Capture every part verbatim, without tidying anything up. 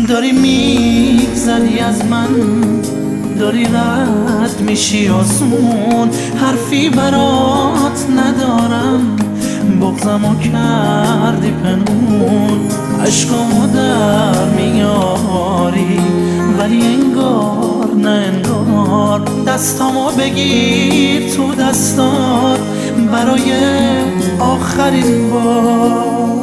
داری میگذری از من، داری رد میشی آسمون، حرفی برات ندارم، بغضمو کردی پنهون، عشقامو در میاری ولی انگار نه انگار، دستامو بگیر تو دستات برای آخرین بار.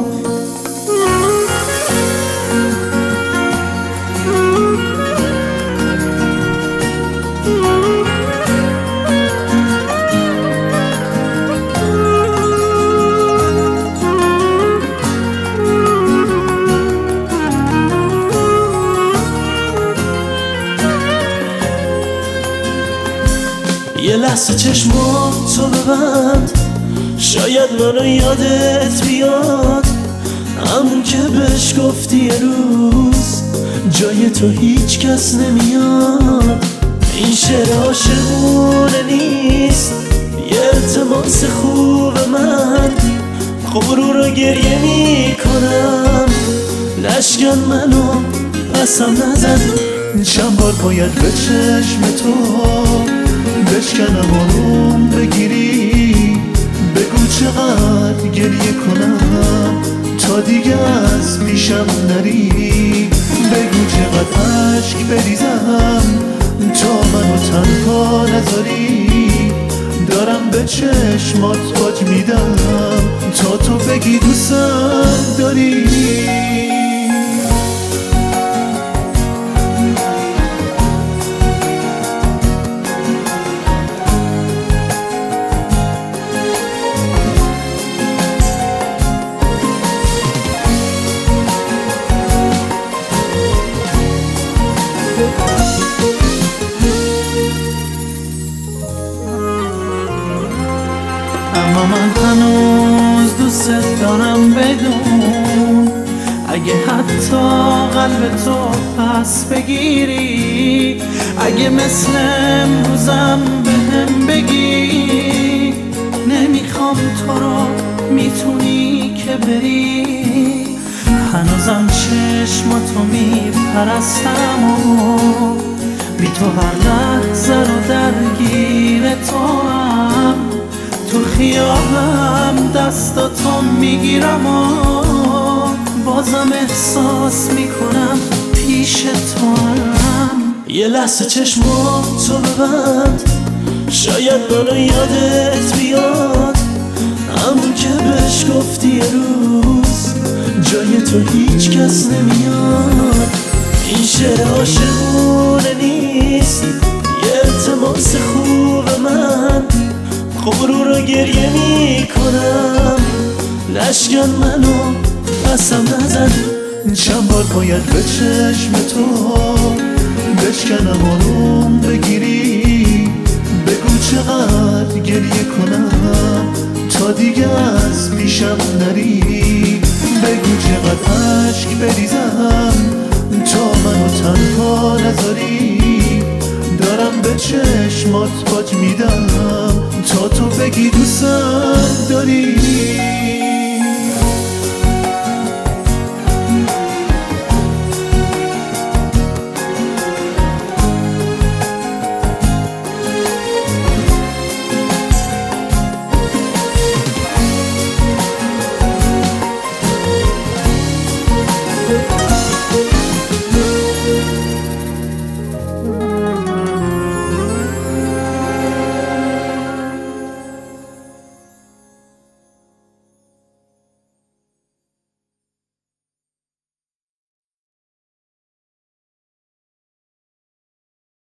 یه لحظه چشماتو ببند، شاید منو یادت بیاد، همون که بهش گفتی یه روز جای تو هیچ کس نمیاد. این شعر عاشقونه نیست، یه التماس خوب من، غرور رو گریه میکنم، لشکن منو قسم نزن، چند بار باید به چشم تو بشکنم آروم بگیری، بگو چقدر گریه کنم تا دیگه از پیشم نری، بگو چقدر عشق بریزم تا منو تنها نذاری، دارم به چشمات باج میدم تا تو بگی دوستم داری. اما من هنوز دوست دارم بدون، اگه حتی قلب تو پس بگیری، اگه مثل امروزم بهم بگی نمیخوام تو رو، میتونی که بری، هنوزم چشماتو میپرستم و بی تو هر لحظه رو درگیر تو هم، تو خیابم دستاتو میگیرم و بازم احساس میکنم پیش تو هم. یه لحظه چشماتو ببند، شاید منو یادت بیاد، همون که بهش گفتی یه روز جای تو هیچ کس نمیاد. این شعر عاشقونه نیست، یه التماس خوب من، غرور رو گریه میکنم، لشکن منو قسم نزن، چند بار باید به چشم تو بشکنم آروم بگیری، بگو چقدر گریه کنم تا دیگه از پیشم نری، بگو چقدر عشق بریزم تا منو تنها نذاری، دارم به چشمات باج میدم تا تو بگی دوستم داری.